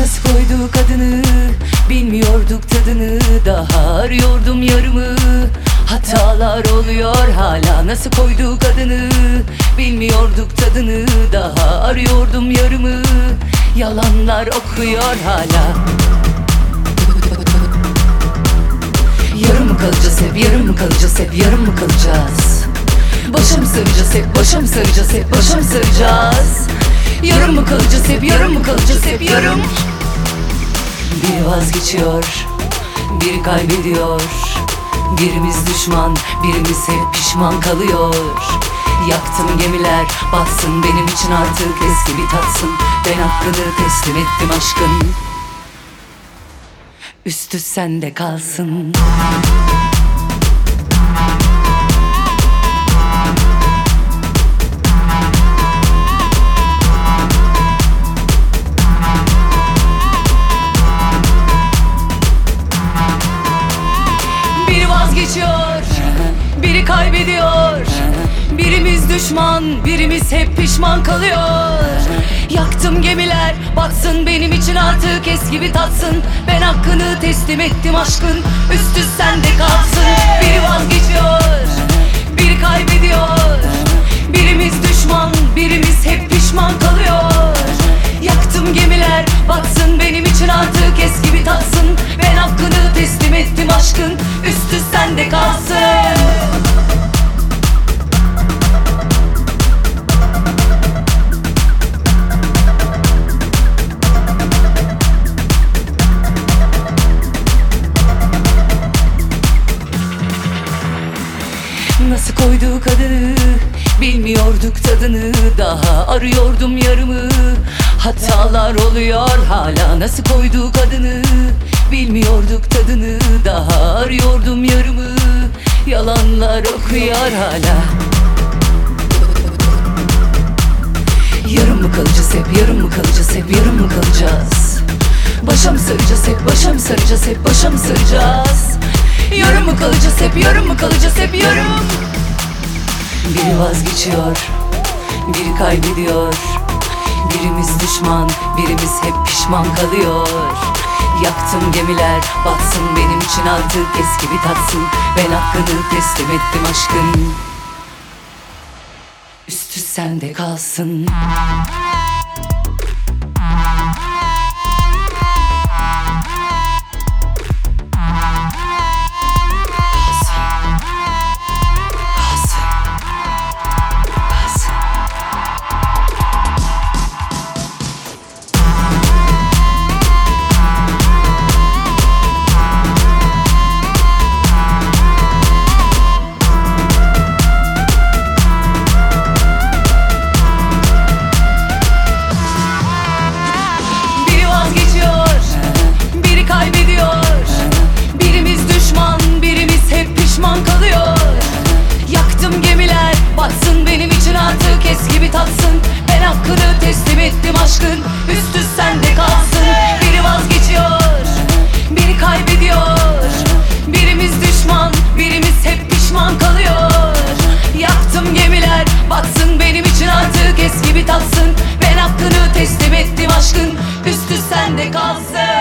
Nasıl koyduk adını, bilmiyorduk tadını. Daha arıyordum yarımı, hatalar oluyor hala. Nasıl koyduk adını, bilmiyorduk tadını. Daha arıyordum yarımı, yalanlar okuyor hala. Yarım mı kalacağız hep, yarım mı kalacağız hep, yarım mı kalacağız? Başa mı saracağız hep, başa mı saracağız hep, başa mı saracağız? Yarım mı kalacağız hep, yarım mı kalacağız hep, yarım. Biri vazgeçiyor, biri kaybediyor. Birimiz düşman, birimiz hep pişman kalıyor. Yaktım gemiler, batsın benim için artık eski bir tatsın. Ben hakkını teslim ettim aşkın, üstü sende kalsın. Biri vazgeçiyor, biri kaybediyor. Birimiz düşman, birimiz hep pişman kalıyor. Yaktım gemiler, batsın benim için artık eski bir tatsın. Ben hakkını teslim ettim aşkın, üstü sende kalsın. Biri vazgeçiyor, biri kaybediyor. Birimiz düşman, birimiz hep pişman kalıyor. Yaktım gemiler, batsın benim için artık eski bir tatsın. Ben hakkını teslim ettim aşkın, üstü sende kalsın. Nasıl koyduk adını, bilmiyorduk tadını. Daha arıyordum yarımı, hatalar oluyor hala. Nasıl koyduk adını, bilmiyorduk tadını. Daha arıyordum yarımı, yalanlar okuyor hala. Yarım mı kalacağız hep, yarım mı kalacağız hep, yarım mı kalacağız? Başa mı saracağız hep, başa mı saracağız hep, başa mı saracağız? Yarım mı kalacağız hep, yarım mı kalacağız hep, yarım. Biri vazgeçiyor, biri kaybediyor. Birimiz düşman, birimiz hep pişman kalıyor. Yaktım gemiler, batsın benim için artık eski bir tatsın. Ben hakkını teslim ettim aşkın, üstü sende kalsın. Batsın benim için artık eski bir tatsın. Ben hakkını teslim ettim aşkın, üstü sende kalsın. Biri vazgeçiyor, biri kaybediyor. Birimiz düşman, birimiz hep pişman kalıyor. Yaktım gemiler, batsın benim için artık eski bir tatsın. Ben hakkını teslim ettim aşkın, üstü sende kalsın.